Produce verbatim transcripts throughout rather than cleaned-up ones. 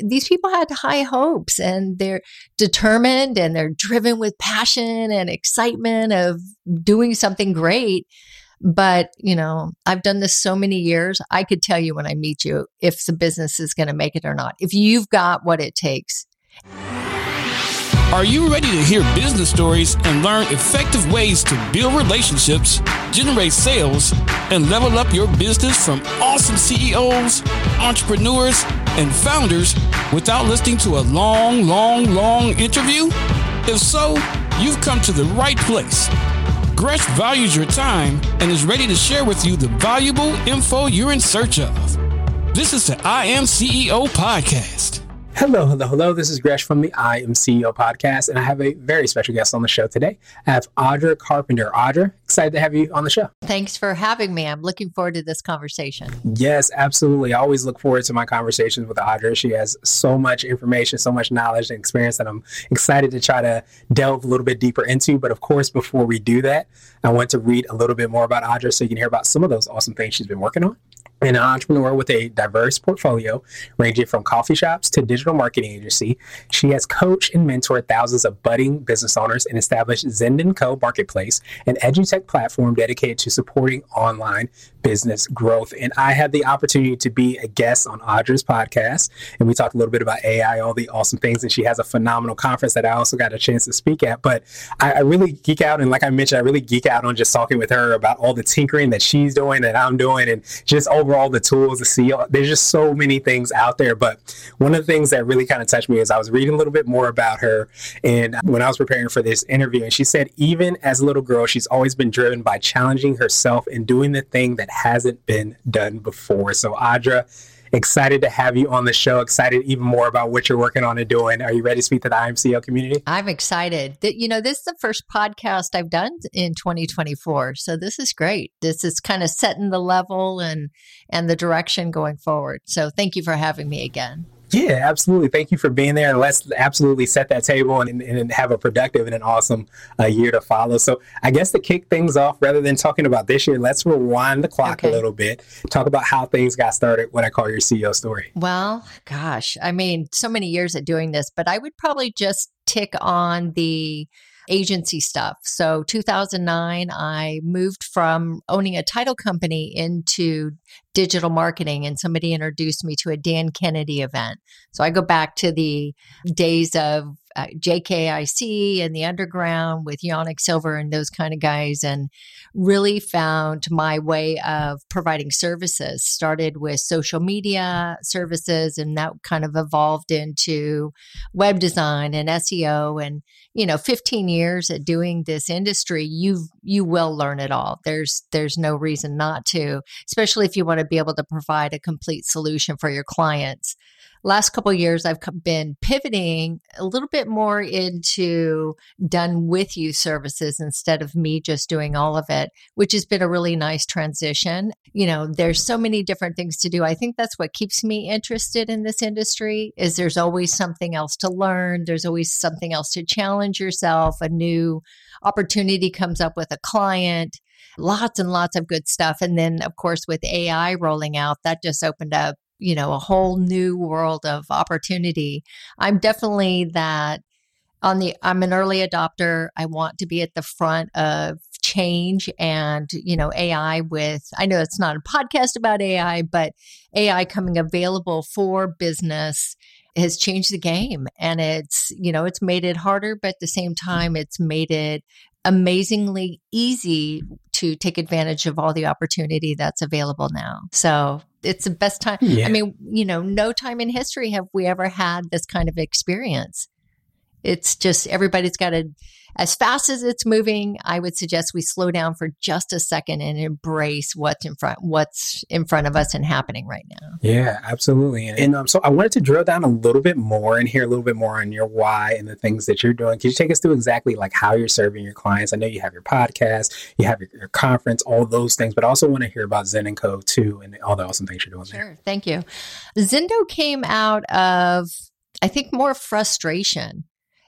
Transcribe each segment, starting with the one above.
these people had high hopes, and they're determined, and they're driven with passion and excitement of doing something great. But, you know, I've done this so many years. I could tell you when I meet you if the business is going to make it or not, if you've got what it takes. Are you ready to hear business stories and learn effective ways to build relationships, generate sales, and level up your business from awesome C E Os, entrepreneurs, and founders without listening to a long, long, long interview? If so, you've come to the right place. Gresh values your time and is ready to share with you the valuable info you're in search of. This is the I Am C E O Podcast. Hello, hello, hello. This is Gresh from the I Am C E O Podcast, and I have a very special guest on the show today. I have Audra Carpenter. Audra, excited to have you on the show. Thanks for having me. I'm looking forward to this conversation. Yes, absolutely. I always look forward to my conversations with Audra. She has so much information, so much knowledge and experience that I'm excited to try to delve a little bit deeper into. But of course, before we do that, I want to read a little bit more about Audra so you can hear about some of those awesome things she's been working on. An entrepreneur with a diverse portfolio ranging from coffee shops to digital marketing agency, she has coached and mentored thousands of budding business owners and established Zend and Co Marketplace, an edutech platform dedicated to supporting online business growth. And I had the opportunity to be a guest on Audra's podcast, and we talked a little bit about A I, all the awesome things, and she has a phenomenal conference that I also got a chance to speak at. But I, I really geek out, and like I mentioned, I really geek out on just talking with her about all the tinkering that she's doing, that I'm doing, and just over all the tools to see. There's just so many things out there. But one of the things that really kind of touched me is I was reading a little bit more about her, and when I was preparing for this interview, and she said even as a little girl, she's always been driven by challenging herself and doing the thing that hasn't been done before. So Audra, excited to have you on the show. Excited even more about what you're working on and doing. Are you ready to speak to the I M C O community? I'm excited. That, you know, this is the first podcast I've done in twenty twenty-four. So this is great. This is kind of setting the level and and the direction going forward. So thank you for having me again. Yeah, absolutely. Thank you for being there. And let's absolutely set that table and, and have a productive and an awesome uh, year to follow. So I guess to kick things off, rather than talking about this year, let's rewind the clock okay. a little bit. Talk about how things got started, what I call your C E O story. Well, gosh, I mean, so many years at doing this, but I would probably just tick on the agency stuff. So two thousand nine, I moved from owning a title company into digital marketing, and somebody introduced me to a Dan Kennedy event. So I go back to the days of uh, J K I C and the underground with Yannick Silver and those kind of guys, and really found my way of providing services. Started with social media services, and that kind of evolved into web design and S E O. And, you know, fifteen years at doing this industry, you you will learn it all. There's there's no reason not to, especially if you want to be able to provide a complete solution for your clients. Last couple of years, I've been pivoting a little bit more into done with you services instead of me just doing all of it, which has been a really nice transition. You know, there's so many different things to do. I think that's what keeps me interested in this industry is there's always something else to learn. There's always something else to challenge yourself. A new opportunity comes up with a client. Lots and lots of good stuff. And then, of course, with A I rolling out, that just opened up, you know, a whole new world of opportunity. I'm definitely that on the, I'm an early adopter. I want to be at the front of change and, you know, A I with, I know it's not a podcast about A I, but A I coming available for business has changed the game. And it's, you know, it's made it harder, but at the same time, it's made it amazingly easy to take advantage of all the opportunity that's available now. So it's the best time. Yeah. I mean, you know, no time in history have we ever had this kind of experience. It's just everybody's got to, as fast as it's moving, I would suggest we slow down for just a second and embrace what's in front, what's in front of us and happening right now. Yeah, absolutely. And, and um, so I wanted to drill down a little bit more and hear a little bit more on your why and the things that you're doing. Can you take us through exactly like how you're serving your clients? I know you have your podcast, you have your, your conference, all those things, but I also want to hear about Zend and Co too and all the awesome things you're doing sure, there. Thank you. Zendo came out of, I think, more frustration.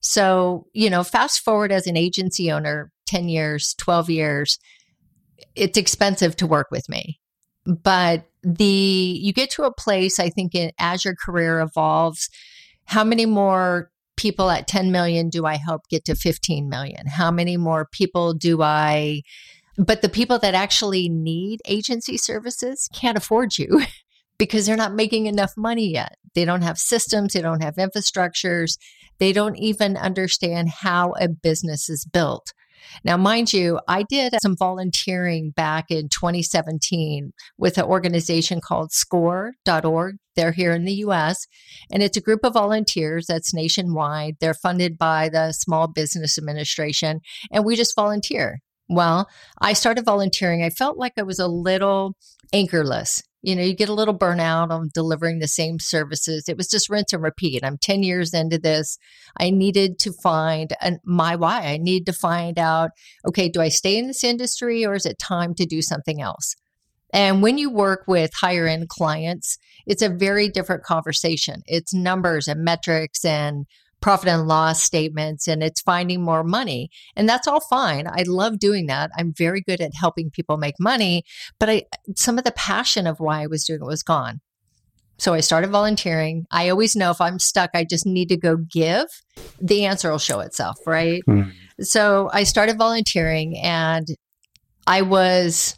So, you know, fast forward as an agency owner, ten years, twelve years, it's expensive to work with me. But the you get to a place, I think, in, as your career evolves, how many more people at ten million do I help get to fifteen million? How many more people do I, but the people that actually need agency services can't afford you because they're not making enough money yet. They don't have systems, they don't have infrastructures, they don't even understand how a business is built. Now, mind you, I did some volunteering back in twenty seventeen with an organization called score dot org. They're here in the U S, and it's a group of volunteers that's nationwide. They're funded by the Small Business Administration, and we just volunteer. Well, I started volunteering. I felt like I was a little anchorless. You know, you get a little burnout on delivering the same services. It was just rinse and repeat. I'm ten years into this. I needed to find an, my why. I need to find out, okay, do I stay in this industry or is it time to do something else? And when you work with higher end clients, it's a very different conversation. It's numbers and metrics and profit and loss statements, and it's finding more money. And that's all fine. I love doing that. I'm very good at helping people make money, but I, some of the passion of why I was doing it was gone. So I started volunteering. I always know if I'm stuck, I just need to go give. The answer will show itself, right? Mm. So I started volunteering, and I was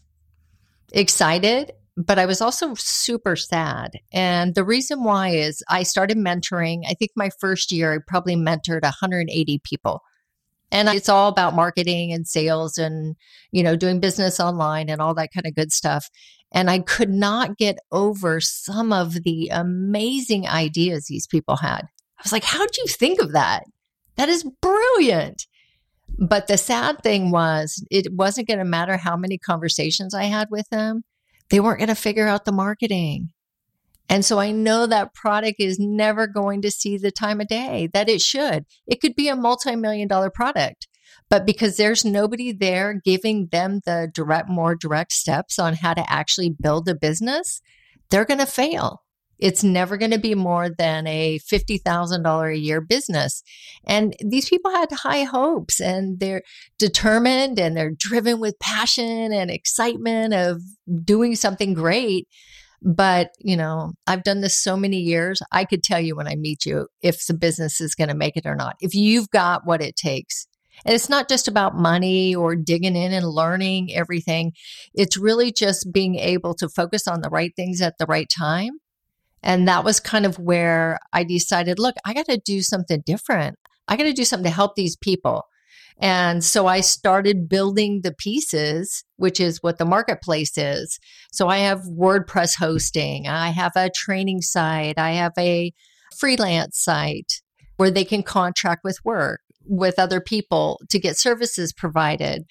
excited, but I was also super sad. And the reason why is I started mentoring. I think my first year, I probably mentored one hundred eighty people. And it's all about marketing and sales and, you know, doing business online and all that kind of good stuff. And I could not get over some of the amazing ideas these people had. I was like, how'd you think of that? That is brilliant. But the sad thing was, it wasn't going to matter how many conversations I had with them. They weren't going to figure out the marketing. And so I know that product is never going to see the time of day that it should. It could be a multi-million dollar product, but because there's nobody there giving them the direct, more direct steps on how to actually build a business, they're going to fail. It's never going to be more than a fifty thousand dollars a year business. And these people had high hopes, and they're determined and they're driven with passion and excitement of doing something great. But, you know, I've done this so many years. I could tell you when I meet you if the business is going to make it or not, if you've got what it takes. And it's not just about money or digging in and learning everything. It's really just being able to focus on the right things at the right time. And that was kind of where I decided, look, I got to do something different. I got to do something to help these people. And so I started building the pieces, which is what the marketplace is. So I have WordPress hosting. I have a training site. I have a freelance site where they can contract with work with other people to get services provided.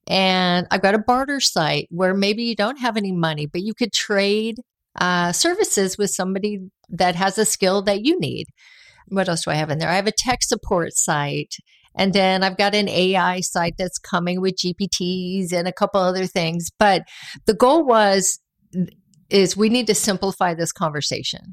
And I've got a barter site where maybe you don't have any money, but you could trade Uh, services with somebody that has a skill that you need. What else do I have in there? I have a tech support site. And then I've got an A I site that's coming with G P Ts and a couple other things. But the goal was, is we need to simplify this conversation.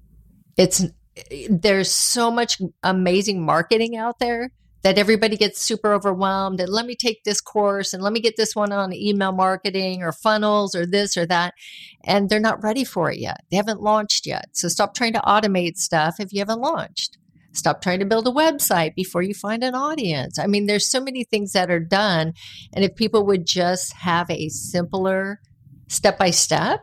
It's, there's so much amazing marketing out there that everybody gets super overwhelmed. And let me take this course and let me get this one on email marketing or funnels or this or that. And they're not ready for it yet. They haven't launched yet. So stop trying to automate stuff if you haven't launched. Stop trying to build a website before you find an audience. I mean, there's so many things that are done. And if people would just have a simpler step-by-step,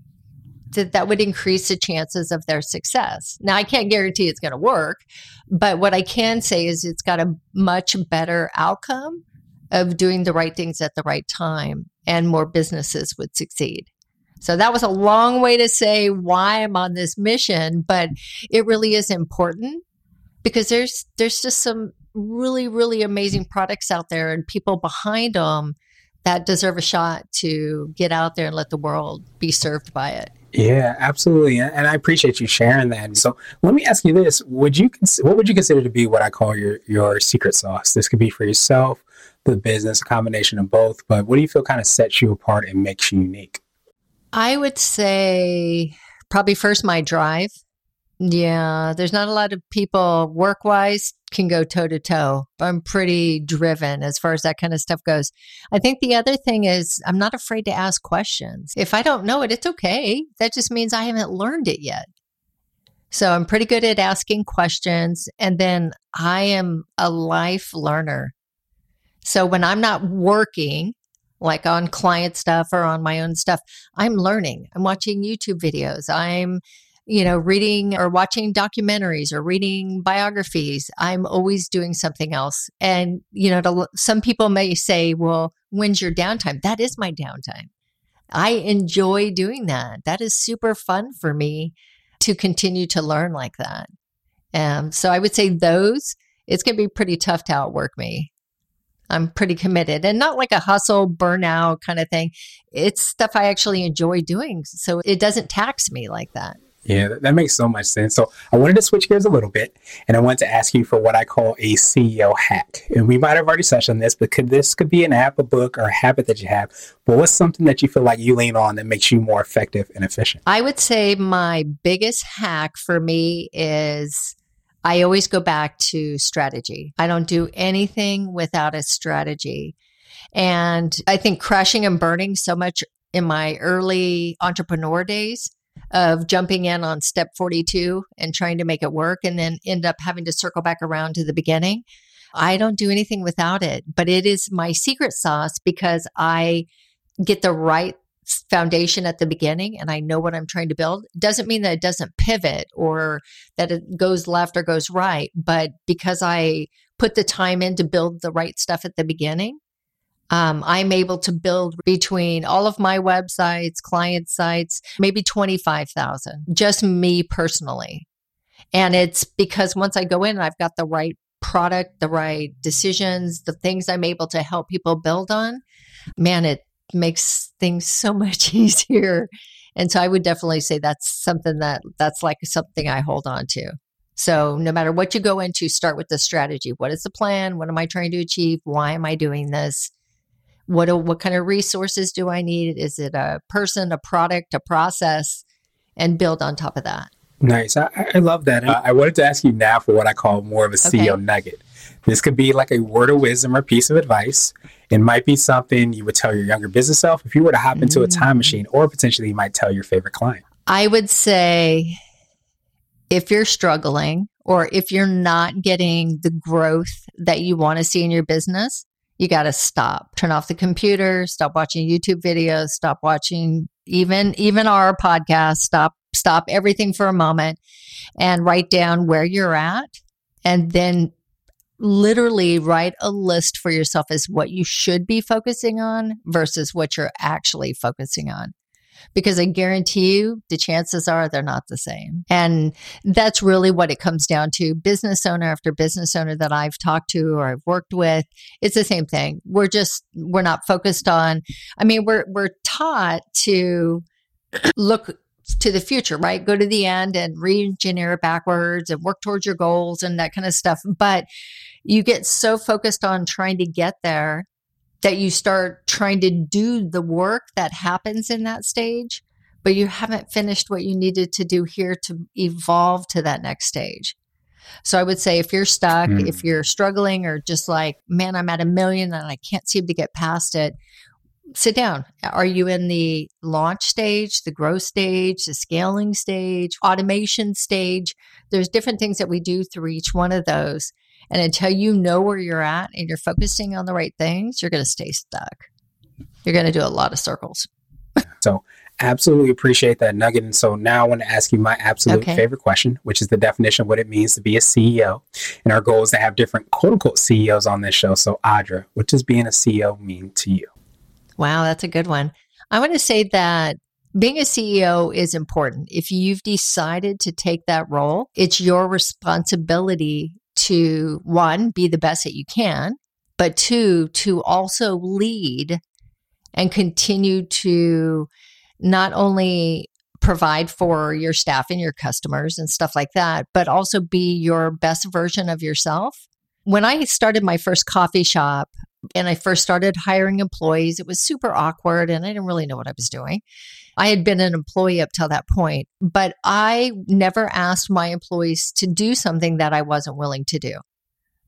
that that would increase the chances of their success. Now, I can't guarantee it's going to work, but what I can say is it's got a much better outcome of doing the right things at the right time, and more businesses would succeed. So that was a long way to say why I'm on this mission, but it really is important because there's there's just some really, really amazing products out there and people behind them that deserve a shot to get out there and let the world be served by it. Yeah, absolutely. And I appreciate you sharing that. So let me ask you this. Would you cons- what would you consider to be what I call your, your secret sauce? This could be for yourself, the business, a combination of both. But what do you feel kind of sets you apart and makes you unique? I would say probably first my drive. Yeah, there's not a lot of people work-wise can go toe to toe. I'm pretty driven as far as that kind of stuff goes. I think the other thing is I'm not afraid to ask questions. If I don't know it, it's okay. That just means I haven't learned it yet. So I'm pretty good at asking questions. And then I am a life learner. So when I'm not working, like on client stuff or on my own stuff, I'm learning. I'm watching YouTube videos. I'm, you know, reading or watching documentaries or reading biographies. I'm always doing something else. And, you know, to, some people may say, well, when's your downtime? That is my downtime. I enjoy doing that. That is super fun for me to continue to learn like that. Um, so I would say those, it's going to be pretty tough to outwork me. I'm pretty committed and not like a hustle, burnout kind of thing. It's stuff I actually enjoy doing. So it doesn't tax me like that. Yeah, that makes so much sense. So I wanted to switch gears a little bit, and I wanted to ask you for what I call a C E O hack. And we might have already touched on this, but could this could be an app, a book, or a habit that you have. But what's something that you feel like you lean on that makes you more effective and efficient? I would say my biggest hack for me is I always go back to strategy. I don't do anything without a strategy. And I think crashing and burning so much in my early entrepreneur days of jumping in on step forty-two and trying to make it work and then end up having to circle back around to the beginning. I don't do anything without it, but it is my secret sauce because I get the right foundation at the beginning and I know what I'm trying to build. Doesn't mean that it doesn't pivot or that it goes left or goes right, but because I put the time in to build the right stuff at the beginning, Um, I'm able to build between all of my websites, client sites, maybe twenty-five thousand, just me personally. And it's because once I go in and I've got the right product, the right decisions, the things I'm able to help people build on, man, it makes things so much easier. And so I would definitely say that's something that that's like something I hold on to. So no matter what you go into, start with the strategy. What is the plan? What am I trying to achieve? Why am I doing this? What what kind of resources do I need? Is it a person, a product, a process? And build on top of that. Nice. I, I love that. Uh, I wanted to ask you now for what I call more of a C E O okay. nugget. This could be like a word of wisdom or piece of advice. It might be something you would tell your younger business self if you were to hop into a time machine, or potentially you might tell your favorite client. I would say if you're struggling or if you're not getting the growth that you want to see in your business, you got to stop. Turn off the computer, stop watching YouTube videos, stop watching even even our podcast, stop stop everything for a moment and write down where you're at and then literally write a list for yourself as what you should be focusing on versus what you're actually focusing on. Because I guarantee you the chances are they're not the same. And that's really what it comes down to. Business owner after business owner that I've talked to or I've worked with, it's the same thing. We're just, we're not focused on, I mean, we're we're taught to look to the future, right? Go to the end and re-engineer it backwards and work towards your goals and that kind of stuff. But you get so focused on trying to get there that you start trying to do the work that happens in that stage, but you haven't finished what you needed to do here to evolve to that next stage. So I would say if you're stuck, mm. if you're struggling or just like, man, I'm at a million and I can't seem to get past it, sit down. Are you in the launch stage, the growth stage, the scaling stage, automation stage? There's different things that we do through each one of those. And until you know where you're at and you're focusing on the right things, you're going to stay stuck. You're going to do a lot of circles. So absolutely appreciate that nugget. And so now I want to ask you my absolute okay. favorite question, which is the definition of what it means to be a C E O. And our goal is to have different quote unquote C E Os on this show. So Audra, what does being a C E O mean to you? Wow, that's a good one. I want to say that being a C E O is important. If you've decided to take that role, it's your responsibility to, one, be the best that you can, but two, to also lead and continue to not only provide for your staff and your customers and stuff like that, but also be your best version of yourself. When I started my first coffee shop and I first started hiring employees, it was super awkward and I didn't really know what I was doing. I had been an employee up till that point, but I never asked my employees to do something that I wasn't willing to do.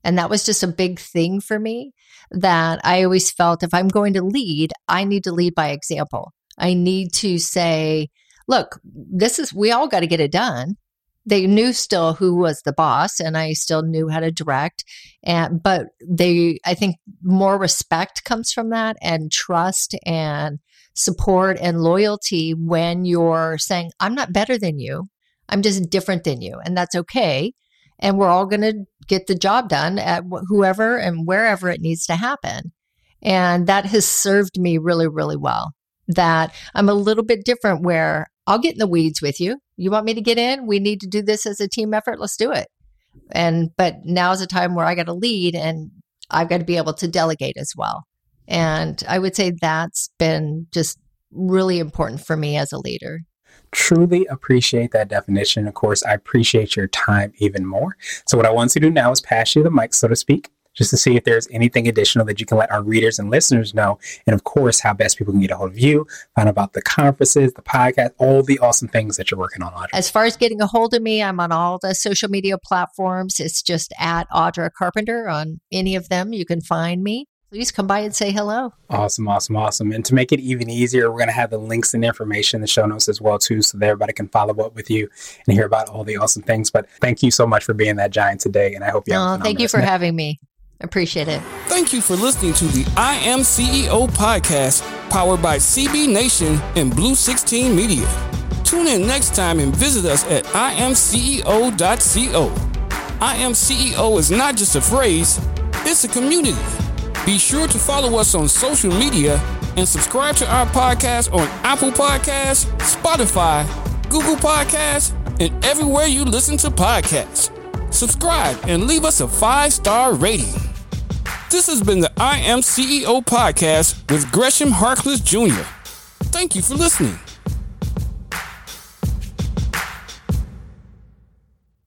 And that was just a big thing for me, that I always felt if I'm going to lead, I need to lead by example. I need to say, look, this is, we all got to get it done. They knew still who was the boss, and I still knew how to direct. And, but they, I think more respect comes from that, and trust and support and loyalty when you're saying, I'm not better than you. I'm just different than you. And that's okay. And we're all going to get the job done at wh- whoever and wherever it needs to happen. And that has served me really, really well. That I'm a little bit different, where I'll get in the weeds with you. You want me to get in? We need to do this as a team effort. Let's do it. And, but now's a time where I got to lead, and I've got to be able to delegate as well. And I would say that's been just really important for me as a leader. Truly appreciate that definition. Of course, I appreciate your time even more. So what I want to do now is pass you the mic, so to speak, just to see if there's anything additional that you can let our readers and listeners know. And of course, how best people can get a hold of you, find out about the conferences, the podcast, all the awesome things that you're working on, Audra. As far as getting a hold of me, I'm on all the social media platforms. It's just at Audra Carpenter on any of them. You can find me. Please come by and say hello. Awesome, awesome, awesome. And to make it even easier, we're going to have the links and information in the show notes as well, too, so that everybody can follow up with you and hear about all the awesome things. But thank you so much for being that giant today. And I hope you have oh, Thank you for having me. Appreciate it. Thank you for listening to the I Am C E O podcast, powered by C B Nation and Blue sixteen Media. Tune in next time and visit us at I am C E O dot co. I Am C E O is not just a phrase, it's a community. Be sure to follow us on social media and subscribe to our podcast on Apple Podcasts, Spotify, Google Podcasts, and everywhere you listen to podcasts. Subscribe and leave us a five-star rating. This has been the I Am C E O podcast with Gresham Harkless Junior Thank you for listening.